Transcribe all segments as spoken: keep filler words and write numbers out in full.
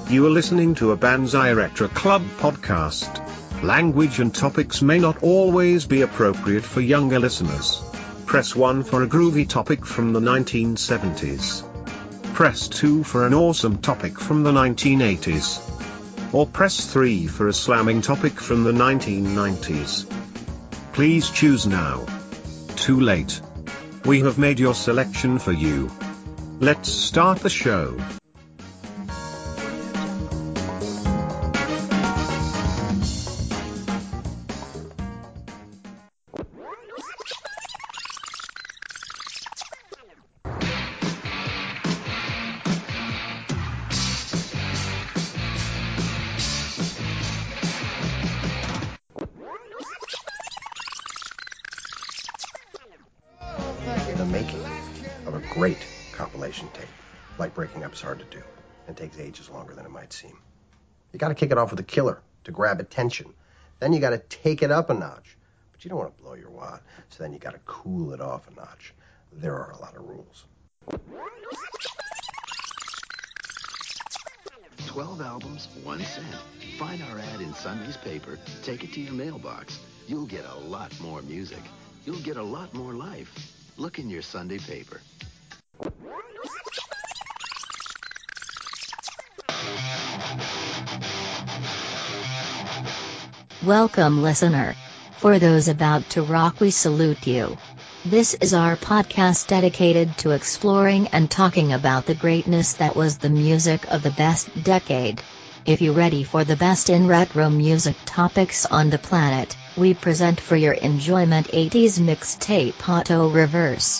You are listening to a Banzai Retro Club podcast. Language and topics may not always be appropriate for younger listeners. Press one for a groovy topic from the nineteen seventies. Press two for an awesome topic from the nineteen eighties. Or press three for a slamming topic from the nineteen nineties. Please choose now. Too late. We have made your selection for you. Let's start the show. Breaking up's hard to do and takes ages longer than it might seem. You got to kick it off with a killer to grab attention. Then you got to take it up a notch. But you don't want to blow your wad, so then you got to cool it off a notch. There are a lot of rules. twelve albums, one cent. Find our ad in Sunday's paper, take it to your mailbox. You'll get a lot more music. You'll get a lot more life. Look in your Sunday paper. Welcome, listener. For those about to rock, we salute you. This is our podcast dedicated to exploring and talking about the greatness that was the music of the best decade. If you're ready for the best in retro music topics on the planet, we present for your enjoyment eighties Mixtape Auto Reverse.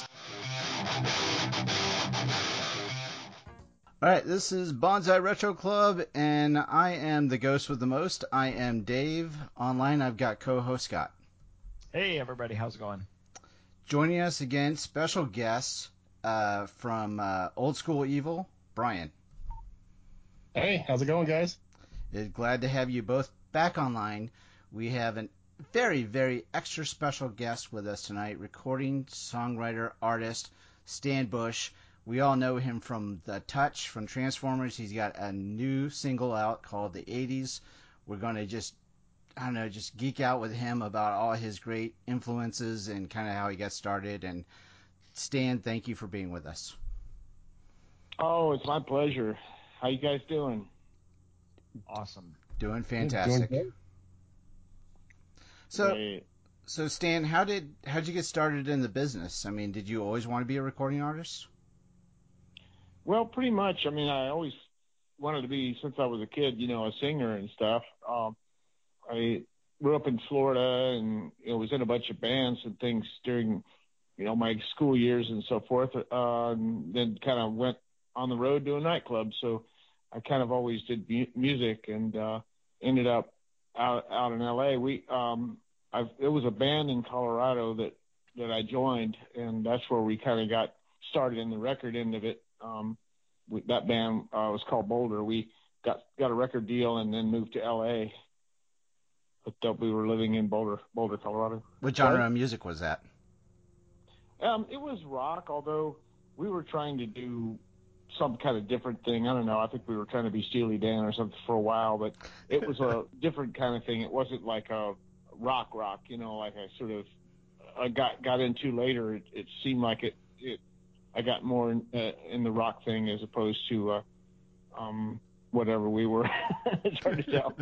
Alright, this is Banzai Retro Club, and I am the ghost with the most. I am Dave. Online, I've got co-host Scott. Hey, everybody. How's it going? Joining us again, special guest uh, from uh, Old School Evil, Brian. Hey, how's it going, guys? It's glad to have you both back online. We have a very, very extra special guest with us tonight, recording, songwriter, artist, Stan Bush. We all know him from The Touch, from Transformers. He's got a new single out called The eighties. We're going to just, I don't know, just geek out with him about all his great influences and kind of how he got started. And Stan, thank you for being with us. Oh, it's my pleasure. How you guys doing? Awesome. Doing fantastic. Doing so, Great. so Stan, how did how did you get started in the business? I mean, did you always want to be a recording artist? Well, pretty much. I mean, I always wanted to be, since I was a kid, you know, a singer and stuff. Um, I grew up in Florida and, you know, was in a bunch of bands and things during, you know, my school years and so forth. Uh, and then kind of went on the road doing nightclubs. So I kind of always did mu- music and uh, ended up out out in L A. We um, I've, it was a band in Colorado that, that I joined, and that's where we kind of got started in the record end of it. Um, we, that band uh, was called Boulder. We got, got a record deal and then moved to L A. But uh, we were living in Boulder, Boulder, Colorado. What genre of music was that? Um, it was rock, although we were trying to do some kind of different thing. I don't know. I think we were trying to be Steely Dan or something for a while, but it was a different kind of thing. It wasn't like a rock rock, you know, like I sort of I got got into later. It, it seemed like it, it I got more in, uh, in the rock thing as opposed to uh, um, whatever we were. It's hard to tell.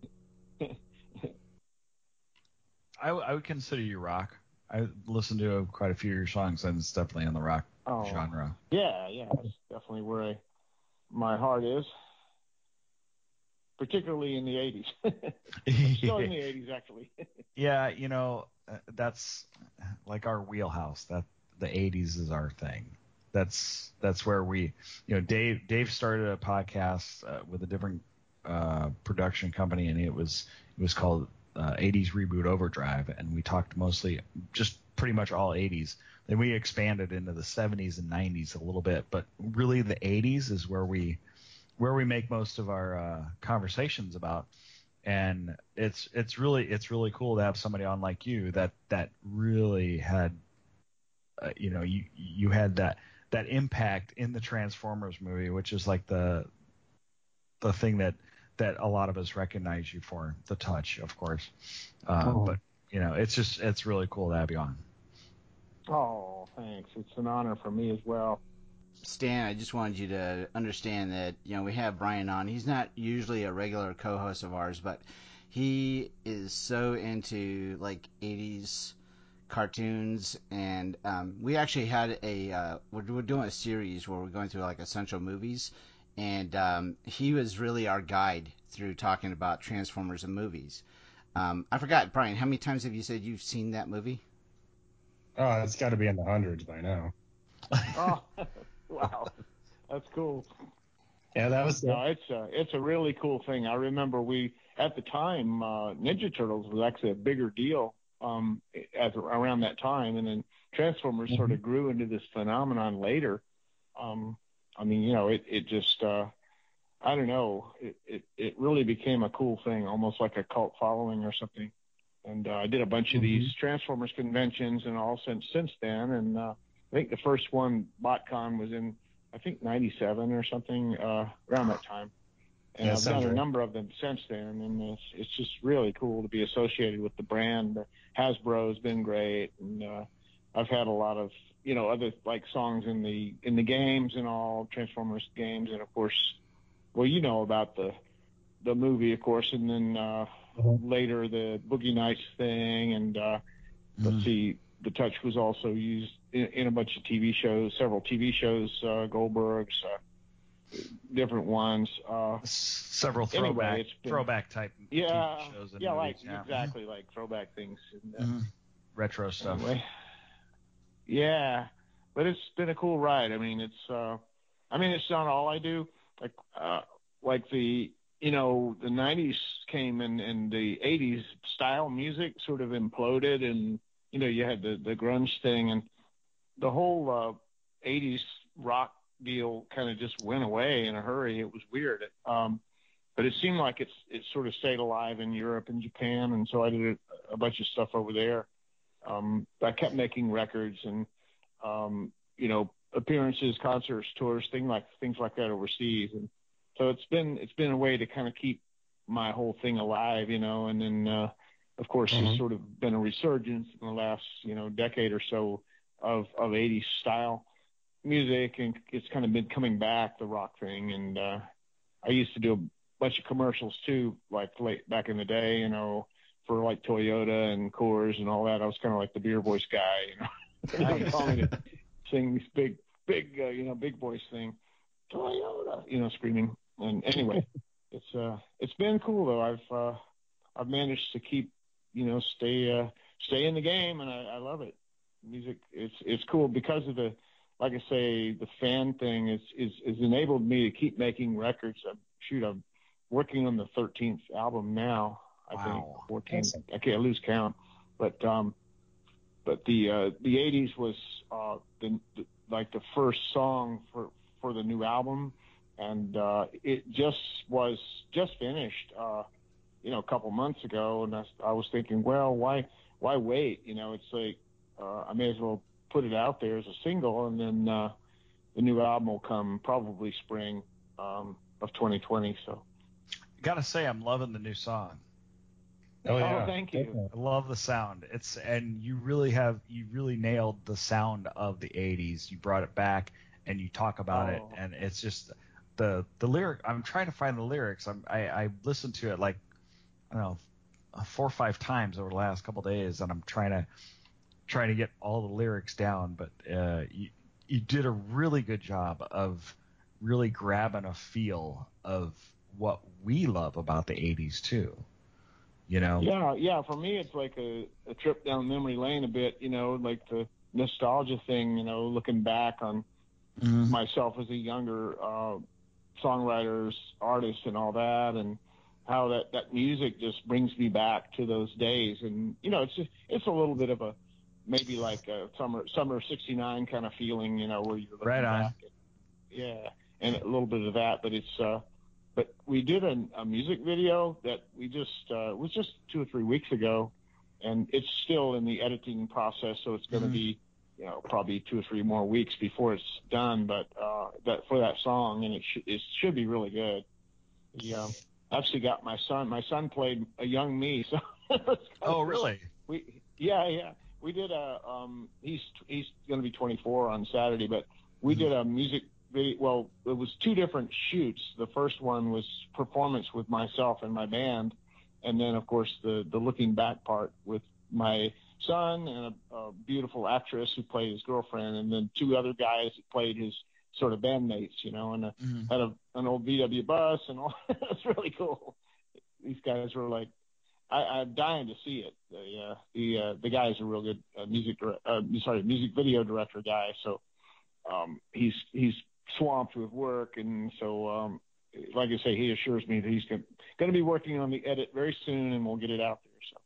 I, I would consider you rock. I listened to quite a few of your songs, and it's definitely in the rock oh, genre. Yeah, yeah, that's definitely where I, my heart is, particularly in the eighties. Still in the eighties, actually. Yeah, you know, uh, that's like our wheelhouse. That the eighties is our thing. That's that's where we, you know, Dave Dave started a podcast uh, with a different uh, production company, and it was it was called uh, eighties Reboot Overdrive, and we talked mostly just pretty much all eighties. Then we expanded into the seventies and nineties a little bit, but really the eighties is where we where we make most of our uh, conversations about. And it's it's really it's really cool to have somebody on like you that that really had uh, you know you you had that that impact in the Transformers movie, which is like the the thing that that a lot of us recognize you for, the touch, of course. Uh, Oh. But you know, it's just it's really cool to have you on. Oh, thanks. It's an honor for me as well. Stan, I just wanted you to understand that, you know, we have Brian on. He's not usually a regular co-host of ours, but he is so into like eighties cartoons, and um, we actually had a uh, we're, we're doing a series where we're going through like essential movies, and um, he was really our guide through talking about Transformers and movies. Um, I forgot, Brian, how many times have you said you've seen that movie? Oh, it's got to be in the hundreds by now. Oh, wow. That's cool. Yeah, that was. No, it's a, it's a really cool thing. I remember we, at the time, uh, Ninja Turtles was actually a bigger deal um, as around that time, and then Transformers Mm-hmm. sort of grew into this phenomenon later. Um, I mean, you know, it, it just, uh, I don't know, it, it, it really became a cool thing, almost like a cult following or something. And uh, I did a bunch of Mhm. these Transformers conventions and all since since then. And uh, I think the first one, BotCon, was in, I think, ninety-seven or something, uh, around that time. And Yeah, I've done sounds a right. number of them since then. And it's, it's just really cool to be associated with the brand. Hasbro's been great. And uh, I've had a lot of, you know, other like songs in the in the games and all, Transformers games. And, of course, well, you know about the the movie, of course, and then uh, Mhm. later the Boogie Nights thing, and uh, let's see, the touch was also used in, in a bunch of T V shows, several T V shows, uh, Goldberg's, uh, different ones. Uh, S- Several Anyway, throwback it's been- throwback type yeah, T V shows and yeah, movies. like yeah. exactly like throwback things. And, uh, Mhm. Retro stuff. Anyway, yeah, but it's been a cool ride. I mean, it's, uh, I mean, it's not all I do. Like, uh, like the, you know, the nineties came and, and the eighties style music sort of imploded, and, you know, you had the, the grunge thing, and the whole, uh, eighties rock deal kind of just went away in a hurry. It was weird. Um, but it seemed like it's, it sort of stayed alive in Europe and Japan. And so I did a, a bunch of stuff over there. Um, I kept making records and, um, you know, appearances, concerts, tours, things like things like that overseas. And so it's been it's been a way to kind of keep my whole thing alive, you know. And then, uh, of course, Mhm. there's sort of been a resurgence in the last, you know, decade or so of of eighties style music, and it's kind of been coming back, the rock thing. And uh, I used to do a bunch of commercials too, like late back in the day, you know, for like Toyota and Coors and all that. I was kind of like the beer voice guy, you know. They would call me to sing this big, big, uh, you know, big voice thing, Toyota, you know, screaming. And anyway, it's uh, it's been cool though. I've uh, I've managed to keep, you know, stay uh, stay in the game, and I, I love it. Music, it's it's cool because of the, like I say, the fan thing is is is enabled me to keep making records. I'm, shoot, I'm working on the thirteenth album now. I think Wow. fourteen. Awesome. I can't lose count, but um, but the uh, the eighties was uh, the, the like the first song for for the new album, and uh, it just was just finished, uh, you know, a couple months ago, and I, I was thinking, well, why why wait? You know, it's like uh, I may as well put it out there as a single, and then uh, the new album will come probably spring um, of twenty twenty. So. Gotta say, I'm loving the new song. Oh yeah. Oh, thank you. Definitely. I love the sound. It's and you really have you really nailed the sound of the eighties. You brought it back and you talk about it, Oh. and it's just the the lyric. I'm trying to find the lyrics. I'm, I I listened to it like I don't know four or five times over the last couple of days, and I'm trying to trying to get all the lyrics down. But uh, you you did a really good job of really grabbing a feel of what we love about the eighties too. You know. Yeah, yeah. For me, it's like a, a trip down memory lane a bit, you know, like the nostalgia thing, you know, looking back on Mhm. myself as a younger uh, songwriter, artist, and all that, and how that, that music just brings me back to those days. And, you know, it's just, it's a little bit of a, maybe like a summer, summer of sixty-nine kind of feeling, you know, where you're looking Right on. back. At, yeah, and a little bit of that, but it's, uh, but we did a, a music video that we just uh, it was just two or three weeks ago, and it's still in the editing process, so it's going to Mhm. be, you know, probably two or three more weeks before it's done. But uh, that for that song, and it, sh- it should be really good. He um, actually got my son. My son played a young me. So it was kind Oh, of really? We yeah yeah we did a um he's he's going to be twenty-four on Saturday, but we Mm-hmm. did a music video. Well, it was two different shoots. The first one was performance with myself and my band, and then of course the the looking back part with my son and a, a beautiful actress who played his girlfriend, and then two other guys who played his sort of bandmates, you know, and a, Mm-hmm. had a, an old V W bus and all. It's really cool. These guys were like, I, I'm dying to see it. The uh, the uh, the guy's a real good uh, music dir- uh, sorry music video director guy. So um, he's he's swamped with work, and so um, like I say, he assures me that he's going to be working on the edit very soon, and we'll get it out there. So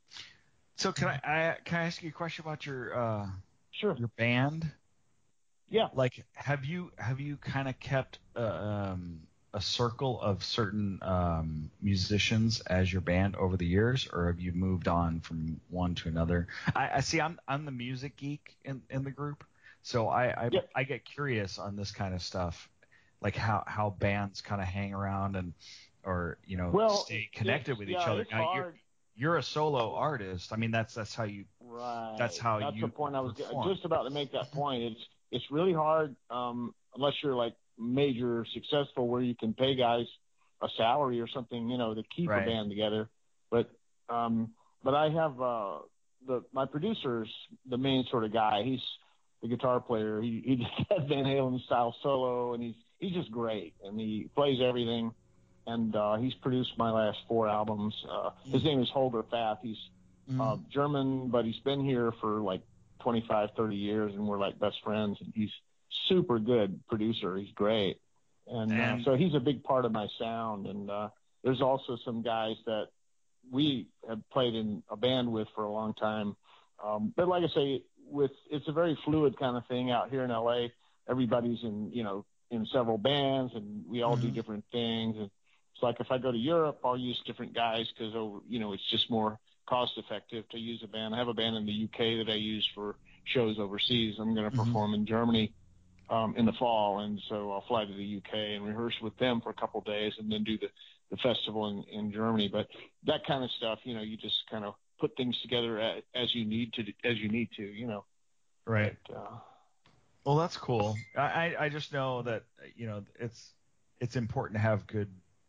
So can I, I can I ask you a question about your uh, sure, your band? yeah. Like, have you have you kind of kept uh, um, a circle of certain um, musicians as your band over the years, or have you moved on from one to another? I, I see. I'm I'm the music geek in, in the group, so I I, Yep. I get curious on this kind of stuff, like how, how bands kind of hang around and or you know Well, stay connected it's- with yeah, each other. it's Now you're hard. you're a solo artist. I mean, that's that's how you Right. that's how That's you the point I was perform. just about to make. That point. It's it's really hard um, unless you're like major successful, where you can pay guys a salary or something, you know, to keep Right. a band together. But um, but I have uh, the my producer's the main sort of guy. He's the guitar player. He he just has Van Halen style solo, and he's he's just great, and he plays everything. And uh, he's produced my last four albums. Uh, his name is Holger Fath. He's Mm. uh, German, but he's been here for like twenty-five, thirty years, and we're like best friends. And he's super good producer. He's great. And, And- uh, so he's a big part of my sound. And uh, there's also some guys that we have played in a band with for a long time. Um, but like I say, with it's a very fluid kind of thing out here in L A. Everybody's in, you know, in several bands, and we all do Mhm. different things. And it's like if I go to Europe, I'll use different guys because, you know, it's just more cost effective to use a band. I have a band in the U K that I use for shows overseas. I'm going to Mhm. perform in Germany um, in the fall, and so I'll fly to the U K and rehearse with them for a couple of days, and then do the, the festival in, in Germany. But that kind of stuff, you know, you just kind of put things together as, as you need to, as you need to, you know. Right. But, uh, Well, that's cool. I, I I just know that you know it's it's important to have good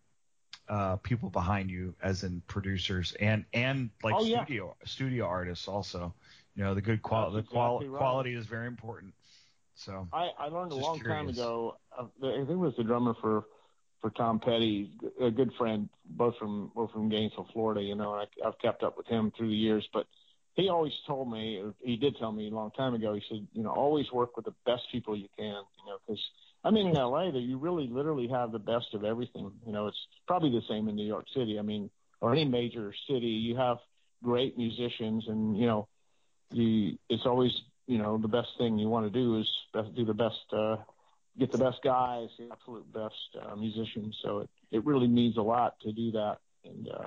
uh, people behind you, as in producers and and like Oh, yeah. studio studio artists also. You know, the good quality. That's The qual- exactly right. quality is very important. So I, I learned a Just long time curious. ago. Uh, I think it was the drummer for for Tom Petty, a good friend, both from both from Gainesville, Florida. You know, and I, I've kept up with him through the years. But he always told me, or he did tell me a long time ago. He said, you know, always work with the best people you can. You know, because I mean, in L A, that you really literally have the best of everything. You know, it's probably the same in New York City. I mean, or any major city, you have great musicians, and you know, you it's always, you know, the best thing you want to do is best, do the best, uh, get the best guys, the absolute best uh, musicians. So it, it really means a lot to do that. And uh,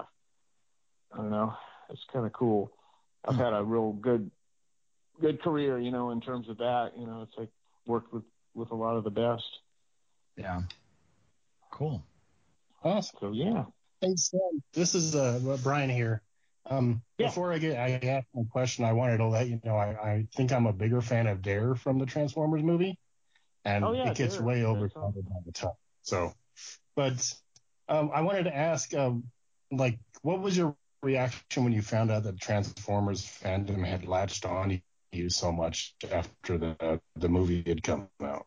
I don't know, it's kind of cool. I've had a real good, good career, you know, in terms of that. You know, it's like worked with, with a lot of the best. yeah, cool. Awesome. So yeah. Hey, Sam, this is uh, Brian here. Um, Yeah. Before I get I ask my question, I wanted to let you know I, I think I'm a bigger fan of Dare from the Transformers movie, and Oh, yeah, it gets Dare. way That's overshadowed by the time. So, but um, I wanted to ask, um, like, what was your reaction when you found out that Transformers fandom had latched on to you so much after the the movie had come out?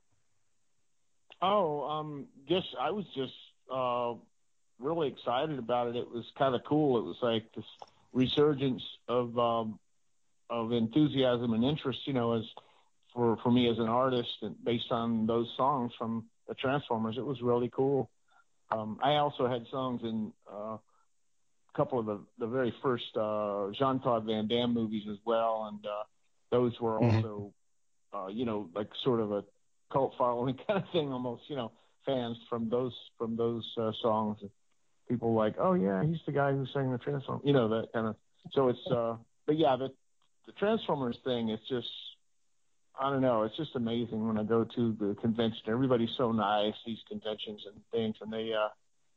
Oh, um, just I was just uh, really excited about it. It was kind of cool. It was like this resurgence of um, of enthusiasm and interest, you know, as for for me as an artist, and based on those songs from the Transformers. It was really cool. Um, I also had songs in uh, a couple of the the very first uh, Jean-Claude Van Damme movies as well, and uh, those were also, uh, you know, like sort of a cult following kind of thing, almost, you know, fans from those from those uh, songs. People like, oh yeah, he's the guy who sang the Transformers, you know, that kind of. So it's, uh, but yeah, the the Transformers thing, it's just, I don't know, it's just amazing when I go to the convention. Everybody's so nice, these conventions and things, and they, uh,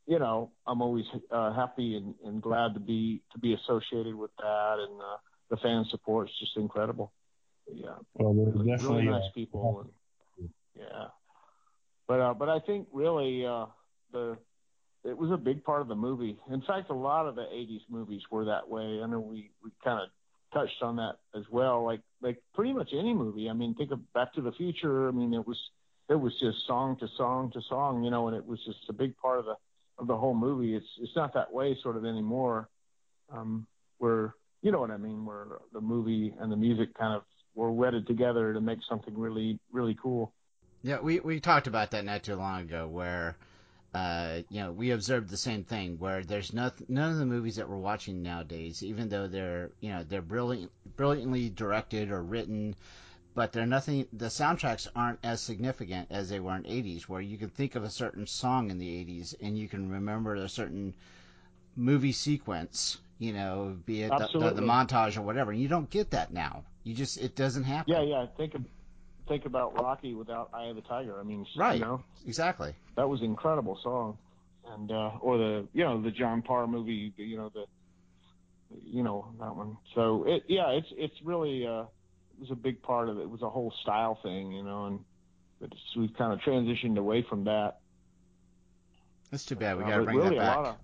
you know, I'm always uh, happy and, and glad to be to be associated with that, and uh, the fan support is just incredible. Yeah, Well, we're really, definitely really nice uh, people, and yeah. But uh, but I think really uh, the it was a big part of the movie. In fact, a lot of the eighties movies were that way. I know we, we kind of touched on that as well. Like like pretty much any movie. I mean, think of Back to the Future. I mean, it was it was just song to song to song, you know, and it was just a big part of the of the whole movie. It's it's not that way sort of anymore. Um, where you know what I mean, where the movie and the music kind of were wedded together to make something really really cool. Yeah, we, we talked about that not too long ago, where uh, you know, we observed the same thing, where there's not, none of the movies that we're watching nowadays, even though they're you know they're brilliant, brilliantly directed or written, but they're nothing. The soundtracks aren't as significant as they were in the eighties, where you can think of a certain song in the eighties and you can remember a certain movie sequence, you know, be it the, the, the montage or whatever. You don't get that now. You just it doesn't happen. Yeah, yeah. Think of think about Rocky without Eye of the Tiger. I mean, right? You know, exactly. That was an incredible song, and uh, or the you know the John Parr movie, you know the you know that one. So it yeah, it's it's really uh, it was a big part of it. It was a whole style thing, you know, and it's, we've kind of transitioned away from that. That's too bad. We uh, got to bring really that back. A lot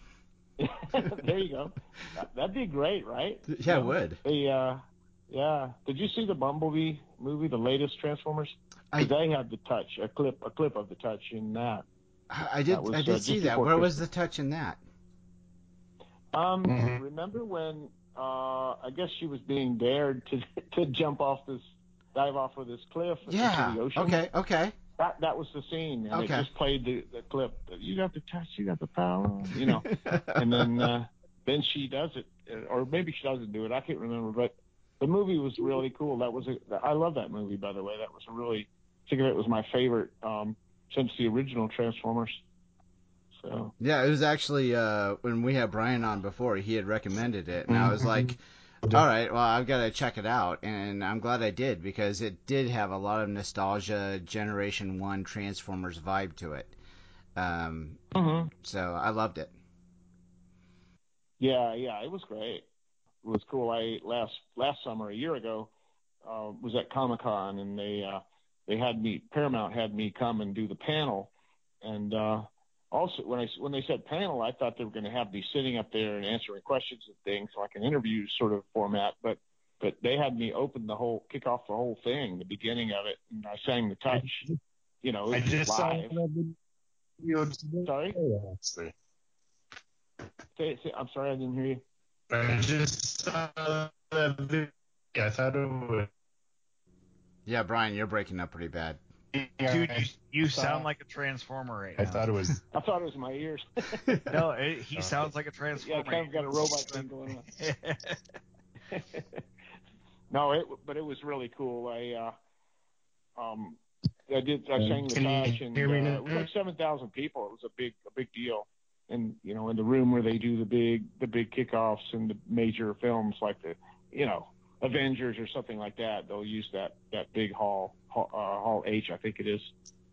of... there you go. That'd be great, right? Yeah, you know, it would. They, uh, yeah. Did you see the Bumblebee movie, the latest Transformers? Because they had the touch, a clip, a clip of the touch in that. I did. Was, I did uh, see that. Where Christmas. was the touch in that? Um, mm-hmm. Remember when uh, I guess she was being dared to to jump off this, dive off of this cliff yeah. into the ocean? Okay. Okay. That that was the scene, and okay. it just played the, the clip. You got the touch, you got the power, you know. And then uh, then she does it, or maybe she doesn't do it. I can't remember, but the movie was really cool. That was a, I love that movie, by the way. That was a really, I think it was my favorite um, since the original Transformers. So. Yeah, it was actually uh, when we had Brian on before, he had recommended it, and mm-hmm. I was like, all right, well, I've got to check it out, and I'm glad I did, because it did have a lot of nostalgia, Generation one Transformers vibe to it. Um, mm-hmm. So I loved it. Yeah, yeah, it was great. It was cool. I last last summer, a year ago, uh, was at Comic-Con, and they uh, they had me, Paramount had me come and do the panel, and uh, also when I when they said panel, I thought they were going to have me sitting up there and answering questions and things like an interview sort of format, but but they had me open the whole, kick off the whole thing, the beginning of it, and I sang the touch. You know, I just live. saw the video today. Sorry. Oh, say, say, I'm sorry, I didn't hear you. I just saw the video. I thought it was. Yeah, Brian, you're breaking up pretty bad. Dude, you, you sound like a transformer right now. I thought it was. I thought it was my ears. No, it, he sounds like a transformer. Yeah, kind of got a robot thing going on. No, it, but it was really cool. I, uh, um, I did. I sang the touch, and uh, it was like seven thousand people. It was a big, a big deal. And you know, in the room where they do the big, the big kickoffs and the major films like the, you know, Avengers or something like that, they'll use that that big hall, hall, uh, hall H, I think it is.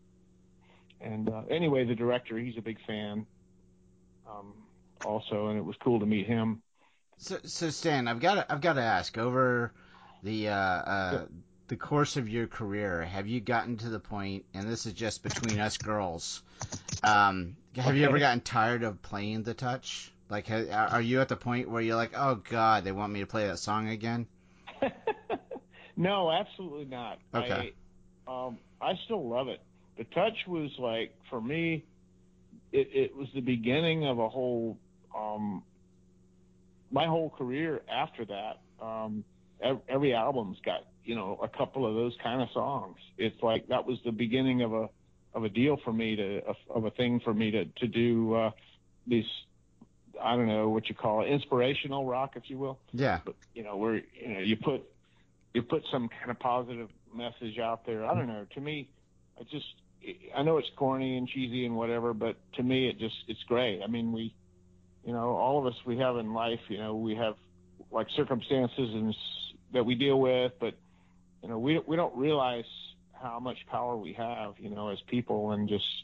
And uh, anyway, the director, he's a big fan, um, also, and it was cool to meet him. So, so Stan, I've got to, I've got to ask, over the uh, uh, the course of your career, have you gotten to the point, and this is just between us girls, um, have okay. you ever gotten tired of playing the touch? Like, are you at the point where you're like, oh God, they want me to play that song again? No, absolutely not. Okay. I, um, I still love it. The touch was like, for me, it, it was the beginning of a whole, um, my whole career after that. Um, every, every album's got, you know, a couple of those kind of songs. It's like, that was the beginning of a, of a deal for me to, of a thing for me to, to do, uh, these, I don't know what you call it, inspirational rock, if you will. Yeah. But, you know, where, you know, you put, you put some kind of positive message out there. I don't know. To me, I just, I know it's corny and cheesy and whatever, but to me, it just, it's great. I mean, we, you know, all of us we have in life, you know, we have like circumstances and that we deal with, but, you know, we, we don't realize how much power we have, you know, as people, and just,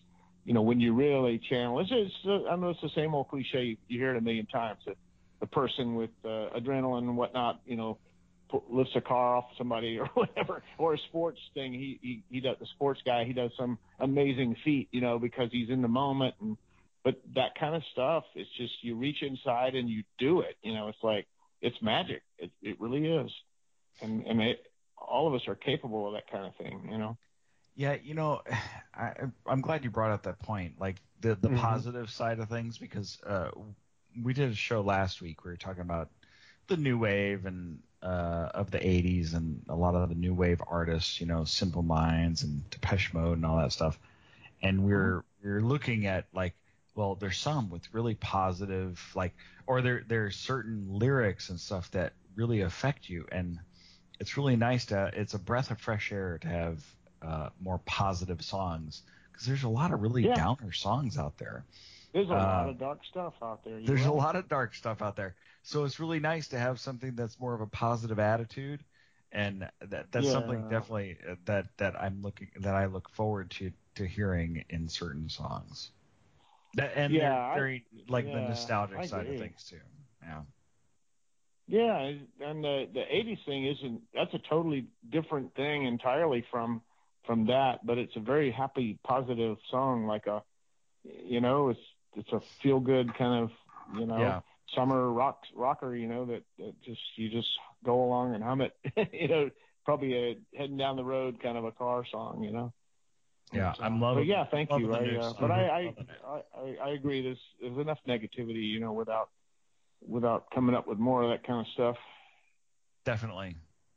you know, when you really channel, it's just, uh, I know it's the same old cliche. You, you hear it a million times. That the person with uh, adrenaline and whatnot, you know, put, lifts a car off somebody or whatever, or a sports thing. He, he, he does, the sports guy, he does some amazing feat, you know, because he's in the moment. And, but that kind of stuff, it's just, you reach inside and you do it. You know, it's like, it's magic. It, it really is. And, and it, all of us are capable of that kind of thing, you know? Yeah, you know, I, I'm glad you brought up that point, like the, the Mhm. positive side of things, because uh, we did a show last week. We were talking about the new wave and uh, of the eighties and a lot of the new wave artists, you know, Simple Minds and Depeche Mode and all that stuff. And we're we're looking at like, well, there's some with really positive, like, or there there's certain lyrics and stuff that really affect you, and it's really nice to. It's a breath of fresh air to have uh, more positive songs, because there's a lot of really Yeah. downer songs out there. There's a Uh, lot of dark stuff out there. You're There's right. a lot of dark stuff out there, so it's really nice to have something that's more of a positive attitude, and that that's something Yeah. definitely uh, that that I'm looking that I look forward to to hearing in certain songs. That, and Yeah, they're I- very like the yeah, nostalgic I side of agree. things too. Yeah. Yeah, and the the eighties thing isn't. That's a totally different thing entirely from from that. But it's a very happy, positive song. Like a, you know, it's it's a feel good kind of, you know, Yeah. summer rock rocker. You know, that, that just you just go along and hum it. you know, probably a heading down the road kind of a car song. You know. Yeah, But, I'm uh, loving. But yeah, thank loving you. the I, new uh, song. but I I, Loving it. I I I agree. There's there's enough negativity. You know, without without coming up with more of that kind of stuff. Definitely.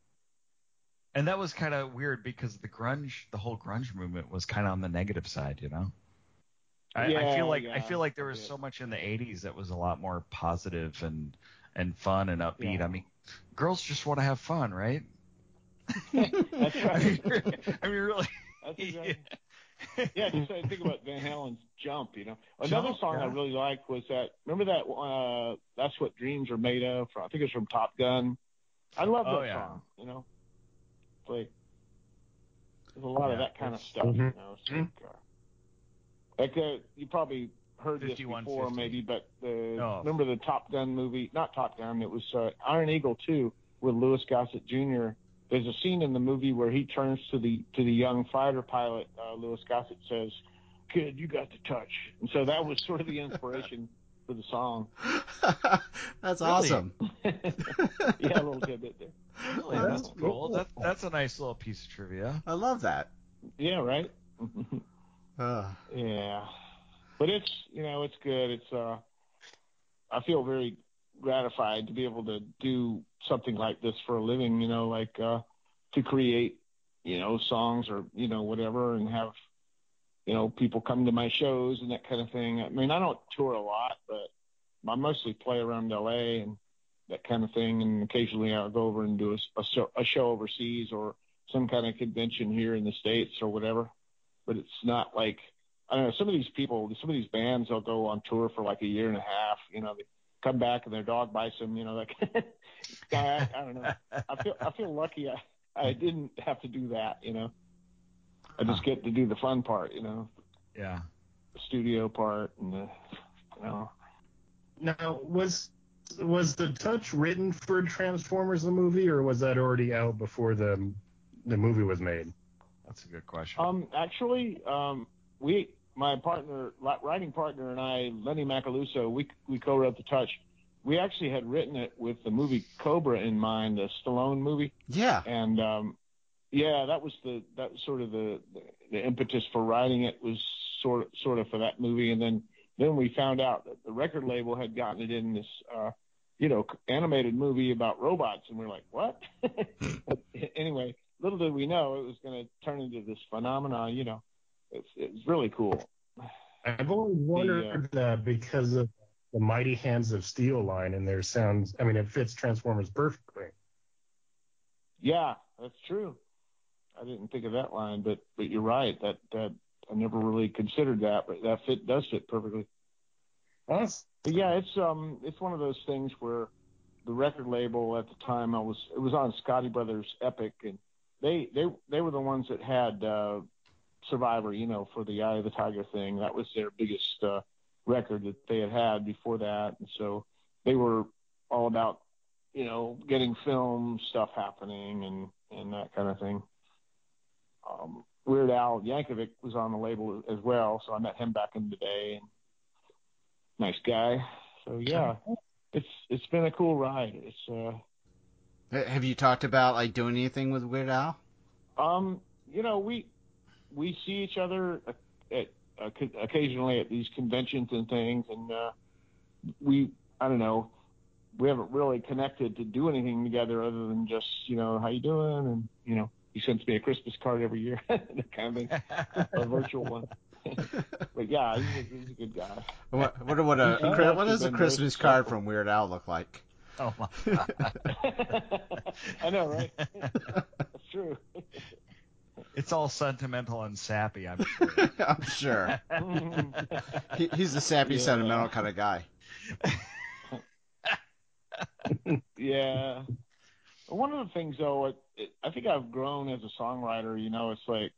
And that was kind of weird because the grunge, the whole grunge movement was kind of on the negative side, you know. I, I Yeah, feel like yeah, I feel like there a was bit. so much in the eighties that was a lot more positive and and fun and upbeat. Yeah. I mean, girls just want to have fun, right? That's I mean, right. I mean, really. That's exactly. Yeah, just uh, think about Van Halen's "Jump." You know, another Jump, song I yeah. really liked was that. Remember that? Uh, That's What Dreams Are Made Of. From, I think it's from Top Gun. I love Oh, that yeah. song. You know, it's like there's a lot of Yeah, that kind of it's- stuff. Mhm. You know, it's like, uh, like uh, you probably heard this fifty-one before, fifty. maybe, but the Oh. remember the Top Gun movie? Not Top Gun. It was uh, Iron Eagle two with Louis Gossett Junior There's a scene in the movie where he turns to the to the young fighter pilot. Uh, Louis Gossett says, "Kid, you got the touch." And so that was sort of the inspiration for the song. That's Really? awesome. Yeah, a little tidbit there. Really, Uh, that's cool. That that's a nice little piece of trivia. I love that. Yeah, right. Uh, Yeah, but it's you know it's good. It's uh, I feel very gratified to be able to do something like this for a living. You know, like uh, to create you know songs or you know whatever, and have you know people come to my shows and that kind of thing. I mean, I don't tour a lot, but I mostly play around L A and that kind of thing, and occasionally I'll go over and do a, a, show, a show overseas or some kind of convention here in the States or whatever. But it's not like, I don't know, some of these people, some of these bands, they'll go on tour for like a year and a half, you know, they come back and their dog bites them, you know, like, I, I don't know. I feel, I feel lucky I, I didn't have to do that, you know. I just get to do the fun part, you know, Yeah. the studio part and the, you know. Now, was was the touch written for Transformers the movie, or was that already out before the the movie was made? That's a good question. Um, actually, um, we, my partner, writing partner and I, Lenny Macaluso, we we co-wrote the touch. We actually had written it with the movie Cobra in mind, the Stallone movie. yeah. And um, yeah, that was the that was sort of the, the the impetus for writing it was sort of sort of for that movie. And then then we found out that the record label had gotten it in this uh, you know animated movie about robots, and we we're like, what? But anyway, little did we know it was going to turn into this phenomenon. You know, it's it's really cool. I've always wondered that because of the Mighty Hands of Steel line and their sounds. I mean, it fits Transformers perfectly. Yeah, that's true. I didn't think of that line, but but you're right. That that I never really considered that, but that fit does fit perfectly. Awesome. But yeah, it's um it's one of those things where the record label at the time I was it was on Scotty Brothers Epic, and they they they were the ones that had uh, Survivor, you know, for the Eye of the Tiger thing. That was their biggest uh, record that they had had before that. And so they were all about, you know, getting film stuff happening and, and that kind of thing. Um, Weird Al Yankovic was on the label as well, so I met him back in the day. And nice guy. So yeah, it's it's been a cool ride. It's uh. Have you talked about like doing anything with Weird Al? Um, you know, we we see each other at, at uh, occasionally at these conventions and things, and uh, we I don't know, we haven't really connected to do anything together other than just, you know, how you doing, and you know, he sends me a Christmas card every year, that kind of thing, a virtual one. But yeah, he's a, he's a good guy. What what what a He's what does actually a been Christmas very card successful. from Weird Al look like? Oh my God. I know, right? That's true. It's all sentimental and sappy, I'm sure. I'm sure. he, he's the sappy, Yeah. sentimental kind of guy. Yeah. One of the things, though, it, it, I think I've grown as a songwriter. You know, it's like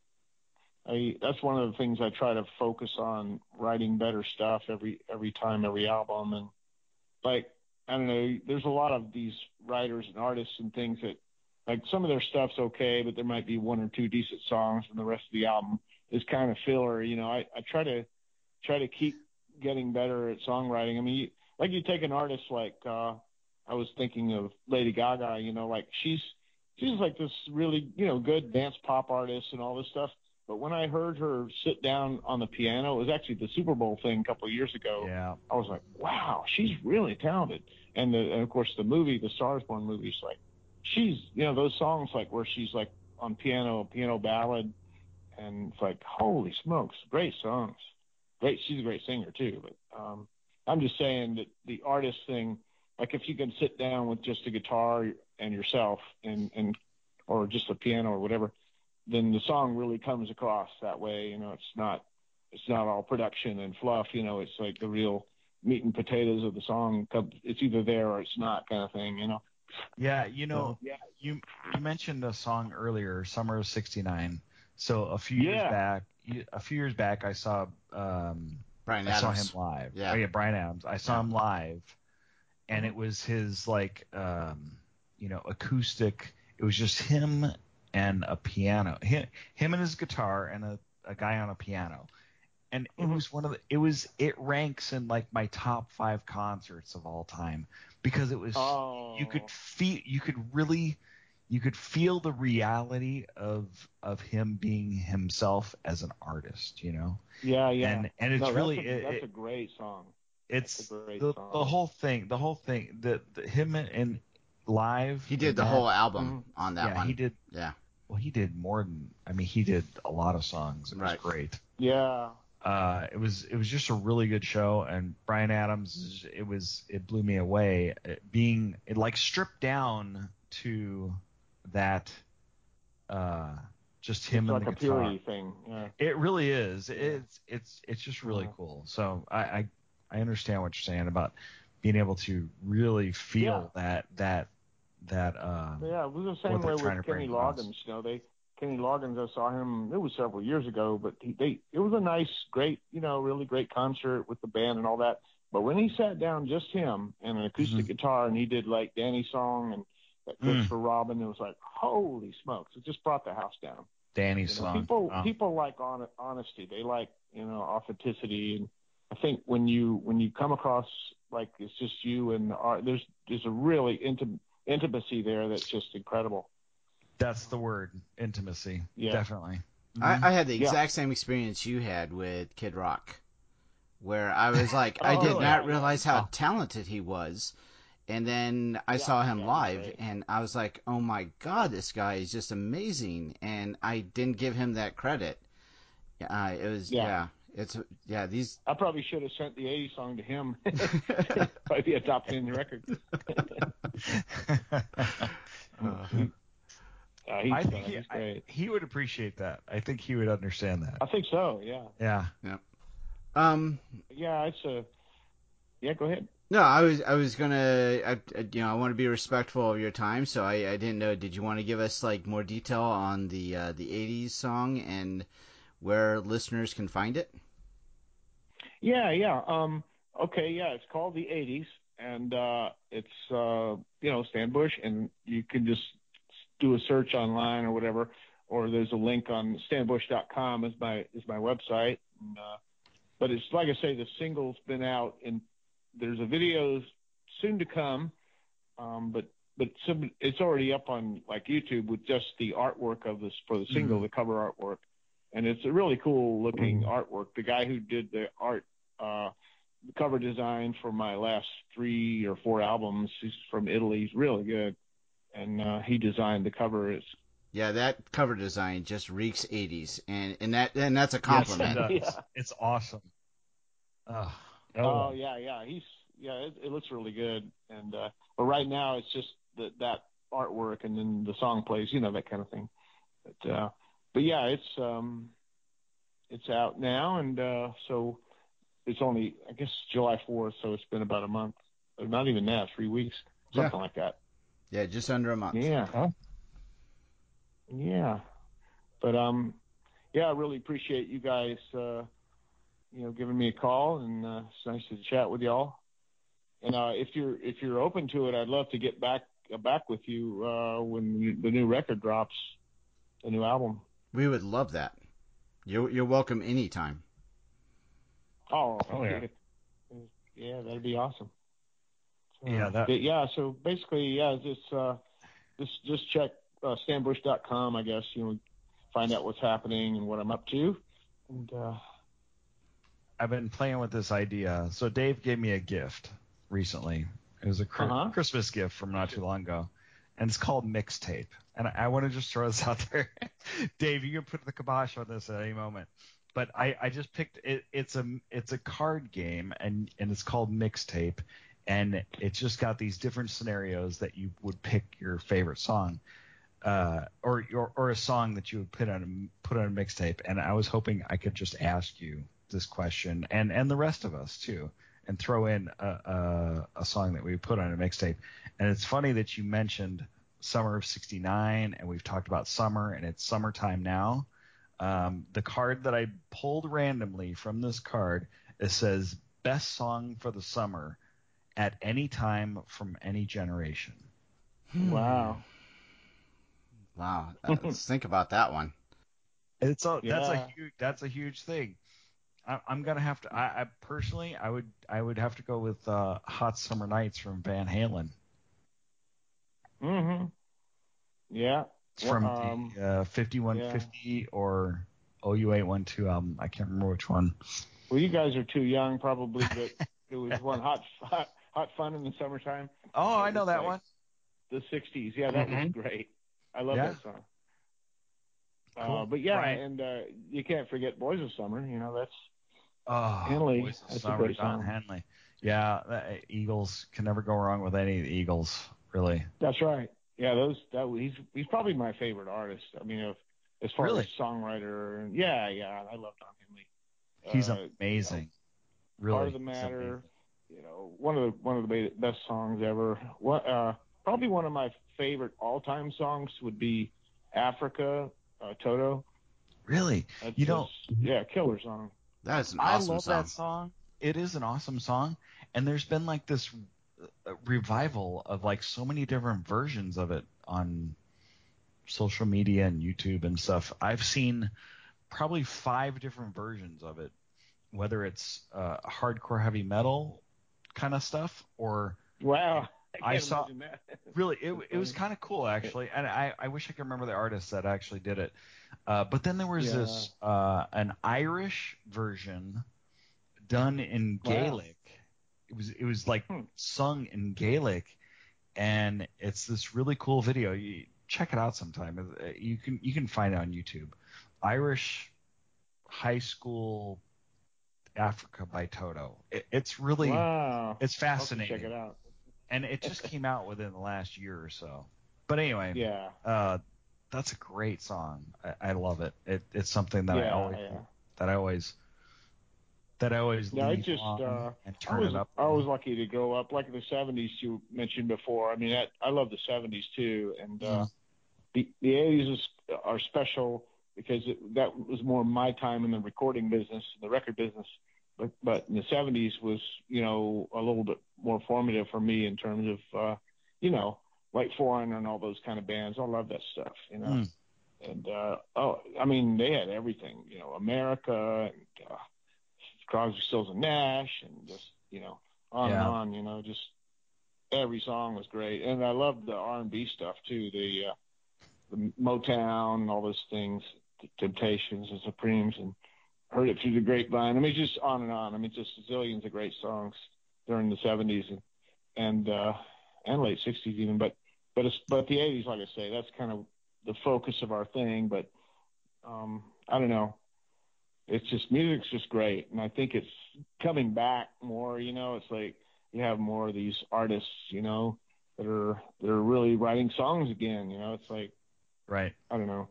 I that's one of the things I try to focus on, writing better stuff every every time, every album, and like I don't know, there's a lot of these writers and artists and things that, like, some of their stuff's okay, but there might be one or two decent songs, and the rest of the album is kind of filler. You know, I, I try to try to keep getting better at songwriting. I mean, you, like you take an artist like uh, I was thinking of Lady Gaga. You know, like she's she's like this really, you know, good dance pop artist and all this stuff. But when I heard her sit down on the piano, it was actually the Super Bowl thing a couple of years ago. Yeah. I was like, wow, she's really talented. And, the, and of course, the movie, the Stars Born movie, is like, she's, you know, those songs like where she's like on piano, piano ballad, and it's like, holy smokes, great songs. Great, she's a great singer too. But um, I'm just saying that the artist thing, like if you can sit down with just a guitar and yourself, and and or just a piano or whatever, then the song really comes across that way. You know, it's not it's not all production and fluff. You know, it's like the real meat and potatoes of the song. It's either there or it's not, kind of thing. You know. Yeah, you know, yeah. you you mentioned a song earlier, Summer of sixty-nine. So a few Yeah. years back, a few years back, I saw um, Brian I Adams. saw him live. Yeah. Oh, yeah, Brian Adams. I saw Yeah. him live, and Mm-hmm. it was his like, um, you know, acoustic. It was just him and a piano. Him, him and his guitar and a, a guy on a piano. And it Mm-hmm. was one of the. It was. It ranks in like my top five concerts of all time because it was. Oh. You could feel. You could really. You could feel the reality of of him being himself as an artist. You know. Yeah, yeah. And and it's no, really. That's a, it, that's it, a great song. it's That's a great the song. the whole thing. The whole thing. The, the him and live. He did the that, whole album on that yeah, one. he did. Yeah. Well, he did more than. I mean, he did a lot of songs. It was Right. great. Yeah. Uh, it was it was just a really good show, and Brian Adams, it was it blew me away. It being it like stripped down to that, uh, just him It's and like the a guitar. purity thing. Yeah. It really is. It's it's it's just really Yeah. cool. So I, I I understand what you're saying about being able to really feel that that that um. Yeah, it was the what same they're way trying with to bring Kenny across. Loggins. You know, they Kenny Loggins. I saw him. It was several years ago, but he, they it was a nice, great, you know, really great concert with the band and all that. But when he sat down, just him and an acoustic Mhm. guitar, and he did like Danny's song and that Christopher Mm. Robin, it was like, holy smokes! It just brought the house down. Danny's You know, song. people Oh. people like on, honesty. They like, you know, authenticity, and I think when you when you come across like it's just you and the art, there's there's a really intimate intimacy there that's just incredible. That's the word, intimacy. Yeah. Definitely. I, I had the Yeah. exact same experience you had with Kid Rock, where I was like, I Oh, did really? not Yeah, realize yeah. how Oh. talented he was. And then I Yeah, saw him yeah, he's live, great. and I was like, oh my God, this guy is just amazing. And I didn't give him that credit. Uh, it was, Yeah. yeah, it's, yeah, these. I probably should have sent the eighties song to him. Probably be a top ten record. Uh, Uh, he's, I uh, think he, he's I, great. he would appreciate that. I think he would understand that. I think so. Yeah. Yeah. um, Yeah. It's a. Yeah. Go ahead. no, I was, I was gonna, I, I- you know, I want to be respectful of your time, so I, I didn't know. Did you want to give us like more detail on the uh, the eighties song and where listeners can find it? Yeah, yeah. Um, okay, yeah, it's called The eighties, and uh, it's, uh, you know, Stan Bush, and you can just do a search online or whatever, or there's a link on stan bush dot com is my is my website. And, uh, but it's like I say, the single's been out, and there's a video soon to come, um, but but some, it's already up on like YouTube with just the artwork of this for the single, Mm-hmm. the cover artwork, and it's a really cool looking artwork. The guy who did the art, uh, the cover design for my last three or four albums, he's from Italy. He's really good, and uh, he designed the cover. It's Yeah, that cover design just reeks eighties, and and that and that's a Yes, it compliment. does. Yeah. It's awesome. Ugh. Oh yeah, yeah. He's yeah. It, it looks really good, and uh, but right now it's just that that artwork, and then the song plays, you know, that kind of thing. But uh, but yeah, it's um, it's out now, and uh, so it's only I guess July fourth, so it's been about a month, or not even that, three weeks, something Yeah. like that. Yeah, just under a month. Yeah, Huh? yeah. But um, yeah, I really appreciate you guys, uh, you know, giving me a call, and uh, it's nice to chat with y'all. And uh, if you're if you're open to it, I'd love to get back uh, back with you uh, when you, the new record drops, the new album. We would love that. You're you're welcome anytime. Oh, Oh, yeah. yeah, that'd be awesome. So, Yeah, that- but yeah. So basically, yeah, just uh, just just check uh, stan bush dot com, I guess. You know, find out what's happening and what I'm up to. And uh, I've been playing with this idea. So Dave gave me a gift recently. It was a cr- Uh-huh. Christmas gift from not too long ago, and it's called Mixtape. And I, I want to just throw this out there. Dave, you can put the kibosh on this at any moment. But I, I just picked it. It's a it's a card game, and and it's called Mixtape, and it's just got these different scenarios that you would pick your favorite song, uh, or or or a song that you would put on a, put on a mixtape. And I was hoping I could just ask you this question, and and the rest of us too, and throw in a, a, a song that we put on a mixtape. And it's funny that you mentioned Summer of sixty-nine, and we've talked about summer, and it's summertime now. Um, the card that I pulled randomly from this card, it says best song for the summer at any time from any generation. wow, Wow. Uh, let's think about that one. It's a that's a Yeah. huge that's a huge thing. I, I'm gonna have to. I, I personally, I would I would have to go with uh, Hot Summer Nights from Van Halen. mm-hmm. Yeah. It's from Um, the uh, fifty-one fifty or O U eight one two album. I can't remember which one. Well, you guys are too young, probably, but it was one hot, hot, hot fun in the summertime. Oh, It I know was that like one. The sixties, yeah, that was Mhm. great. I love Yeah. that song. Cool. Uh, but yeah, Brian. and uh, you can't forget "Boys of Summer." You know, that's Oh, Henley. Boys of That's a Summer, great Don song. Henley. Yeah, the Eagles can never go wrong with any of the Eagles, really. That's right. Yeah, those. That he's he's probably my favorite artist. I mean, if, as far Really? as songwriter, yeah, yeah, I love Don Henley. He's Uh, amazing. You know, really. Heart of the he's Matter. amazing. You know, one of the one of the best songs ever. What? Uh, probably one of my favorite all-time songs would be "Africa," uh, Toto. Really? That's You know, just, yeah, killer song. That's an I awesome love song. that song. It is an awesome song, and there's been like this uh, revival of like so many different versions of it on social media and YouTube and stuff. I've seen probably five different versions of it, whether it's uh, hardcore heavy metal kind of stuff or Wow, I I can't saw imagine that. really it, That's it was funny. kind of cool actually, and I, I wish I could remember the artist that actually did it. Uh, but then there was Yeah. this uh, an Irish version done in Wow. Gaelic. It was it was like Hmm. sung in Gaelic, and it's this really cool video. You check it out sometime. You can you can find it on YouTube. Irish high school Africa by Toto. It, it's really Wow. it's I'll have to fascinating, check it out. and it just came out within the last year or so. But anyway, Yeah. uh, that's a great song. I, I love it. it. It's something that I Yeah, always yeah. that I always that I always No, I leave just on uh, and I turn was it up. I was lucky to grow up like the seventies you mentioned before. I mean, that, I love the seventies too, and uh, Mm. the the eighties is, are special because it, that was more my time in the recording business, the record business. But but in the seventies was, you know, a little bit more formative for me in terms of, uh, you know, White Foreigner and all those kind of bands. I love that stuff, you know. Mm. And, uh, oh, I mean, they had everything, you know, America and uh, Crosby, Stills and Nash and just, you know, on yeah. and on, you know, just every song was great. And I loved the R and B stuff too, the, uh, the Motown and all those things, the Temptations and Supremes, and heard it through the grapevine. I mean, just on and on. I mean, just zillions of great songs during the seventies and, and, uh, and late sixties even, but, but it's, but the eighties, like I say, that's kind of the focus of our thing. But, um, I don't know. It's just, music's just great. And I think it's coming back more, you know, it's like you have more of these artists, you know, that are, that are really writing songs again. You know, it's like, right. I don't know.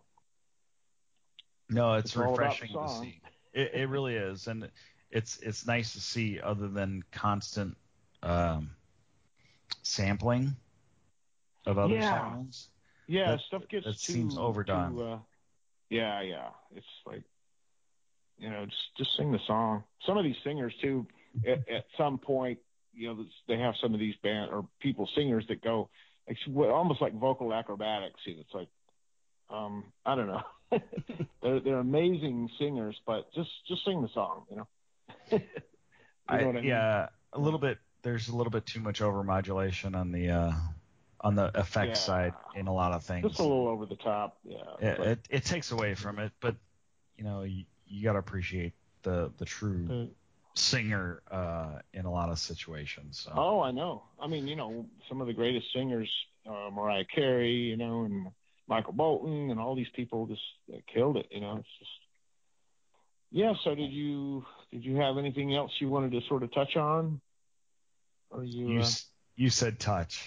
No, it's, it's refreshing to see. It, it really is. And it's, it's nice to see, other than constant, um, sampling of other yeah. songs. Yeah. That, stuff gets that too, seems overdone. Too, uh, yeah. Yeah. It's like, you know, just, just sing the song. Some of these singers too, at, at some point, you know, they have some of these band or people singers that go it's almost like vocal acrobatics. You know, it's like, um, I don't know. they're, they're amazing singers, but just, just sing the song, you know? you know I, what I mean? Yeah, a little bit, there's a little bit too much overmodulation on the, uh, on the effects yeah. side in a lot of things. Just a little over the top. Yeah. It, it, it takes away from it, but you know, you, you got to appreciate the, the true uh, singer, uh, in a lot of situations. So. Oh, I know. I mean, you know, some of the greatest singers, uh, Mariah Carey, you know, and Michael Bolton and all these people just uh, killed it. You know, it's just, yeah. So did you, did you have anything else you wanted to sort of touch on? Or you, you, uh... you said touch.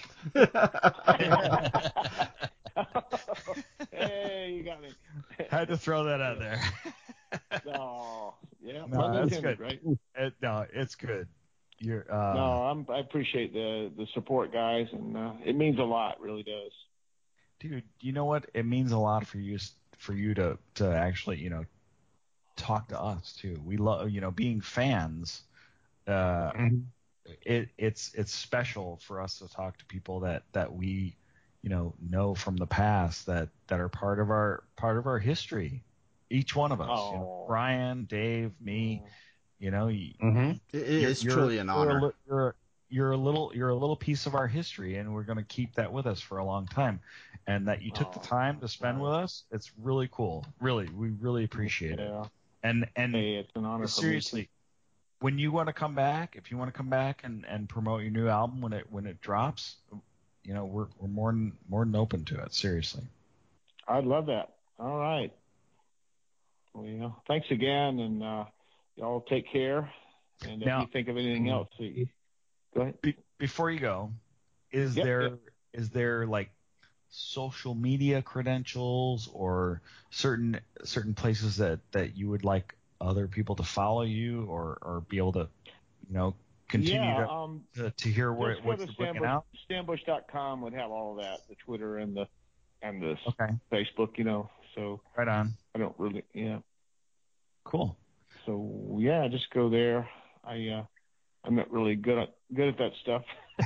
Hey, you got me. Had to throw that out there. No, yeah, no, that's intended, good. Right? It, no, it's good. You're, uh... No, I'm, I appreciate the the support, guys, and uh, it means a lot. It really does. Dude, you know what? It means a lot for you for you to to actually, you know, talk to us too. We love, you know, being fans. Uh, mm-hmm. It it's it's special for us to talk to people that that we, you know, know from the past that that are part of our part of our history. Each one of us, oh. you know, Brian, Dave, me, you know, mm-hmm. it, it's you're, truly an honor. You're a, you're, you're a little you're a little piece of our history, and we're going to keep that with us for a long time. And that you took oh, the time to spend nice. with us, it's really cool. Really, we really appreciate yeah. it. And and hey, it's an honor seriously, for me too. When you want to come back, if you want to come back and, and promote your new album when it when it drops, you know, we're we're more than more than open to it. Seriously. I'd love that. All right. Well, you know, thanks again, and uh, y'all take care. And if now, you think of anything else, you, go ahead. Be, before you go, is yep, there yep. is there like social media credentials or certain certain places that, that you would like other people to follow you or, or be able to, you know, continue yeah, to, um, to to hear where what you're booking out? Stan Bush dot com would have all of that, the Twitter and the and the okay. Facebook, you know. So right on. I don't really, yeah. Cool. So yeah, just go there. I uh, I'm not really good at good at that stuff.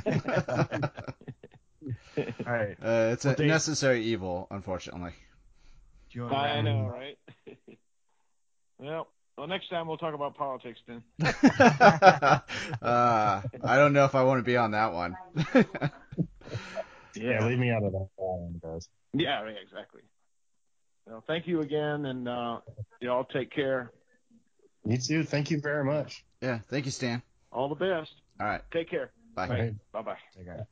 All right. Uh, it's well, a Dave, necessary evil, unfortunately. Do you want I know, right? well, well, next time we'll talk about politics then. uh, I don't know if I want to be on that one. yeah. yeah, leave me out of that one, guys. Yeah, right, exactly. Well, thank you again, and uh, y'all take care. You too. Thank you very much. Yeah, thank you, Stan. All the best. All right. Take care. Bye. Right. Bye-bye. Take care.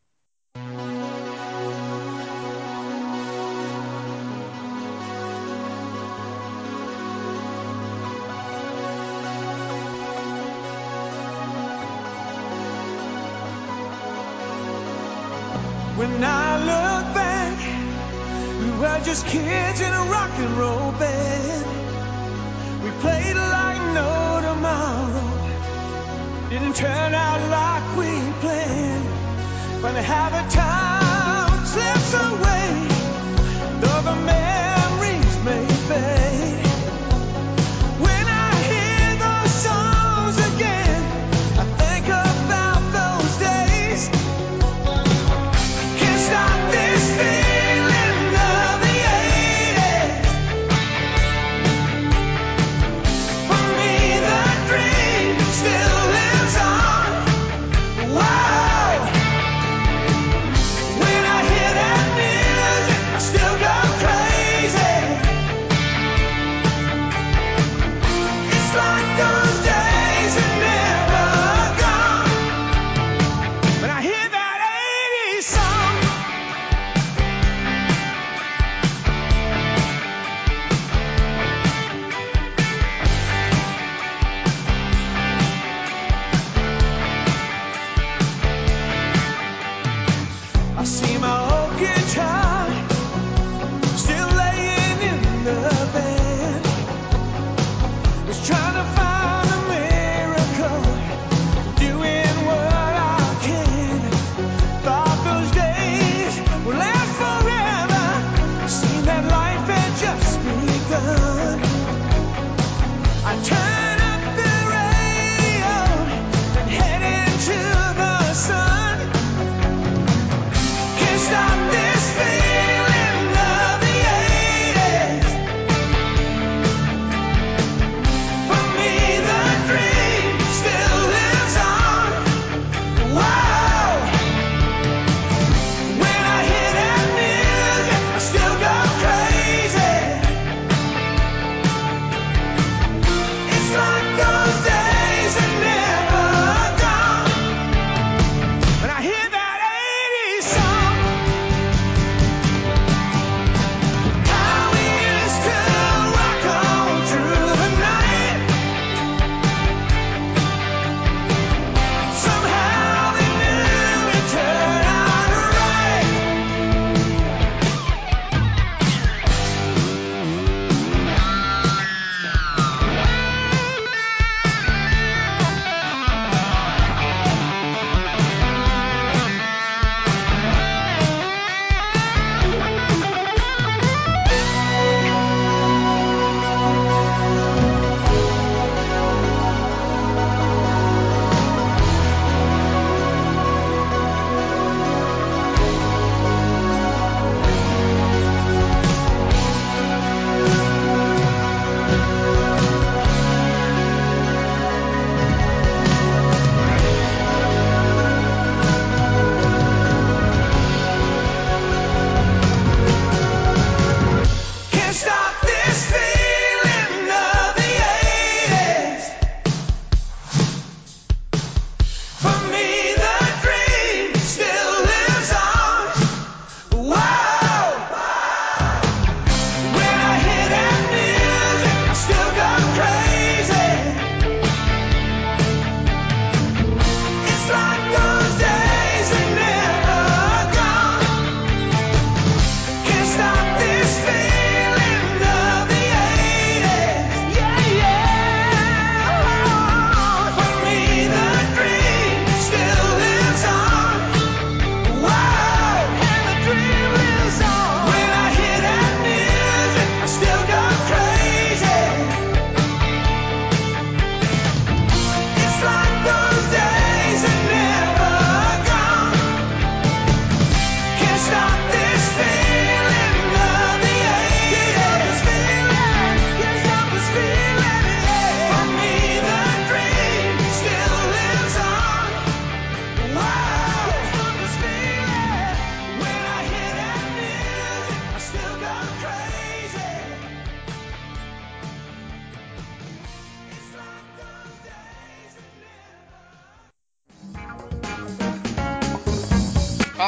When I look back, we were just kids in a rock and roll band. We played like no tomorrow. Didn't turn out like we planned. When half the time slips away, though the memories may fade.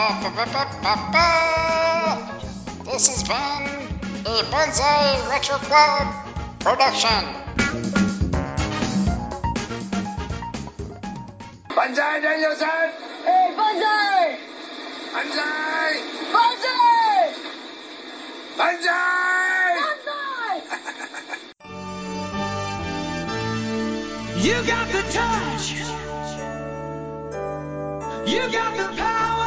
This has been a Bonsai Retro Club production. Bonsai Danielson! Hey, Bonsai! Bonsai! Bonsai! Bonsai! Bonsai! You got the touch. You got the power.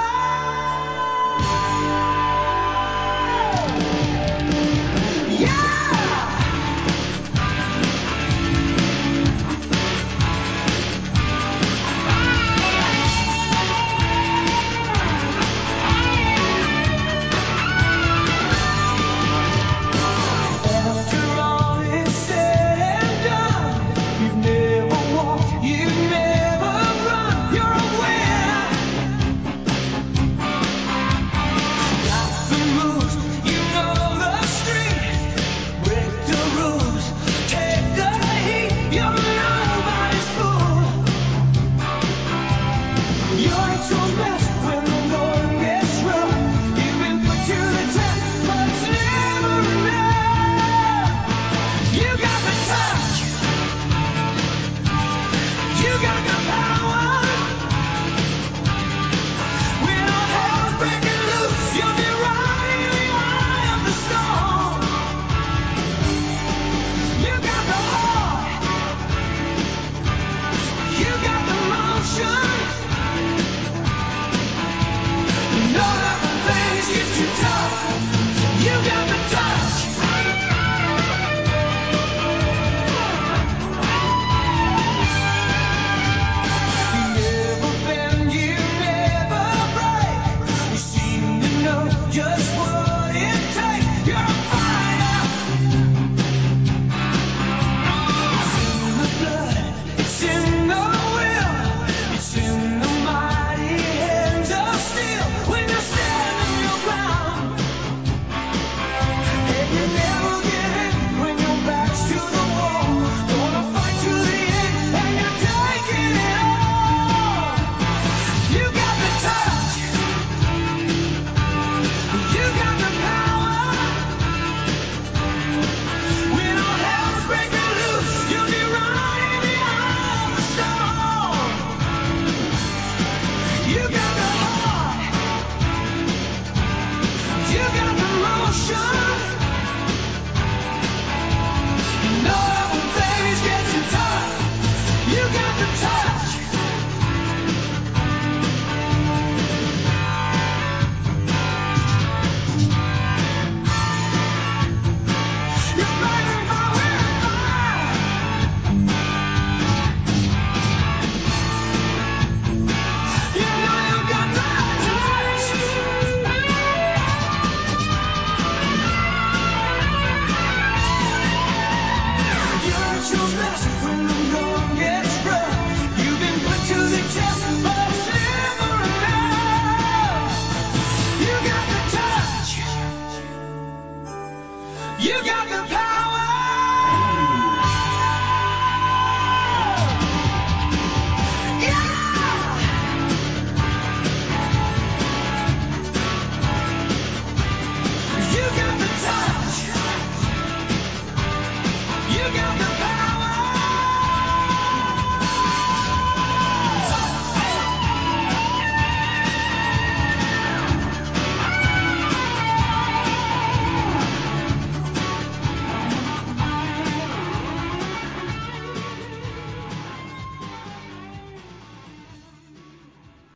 You got the power.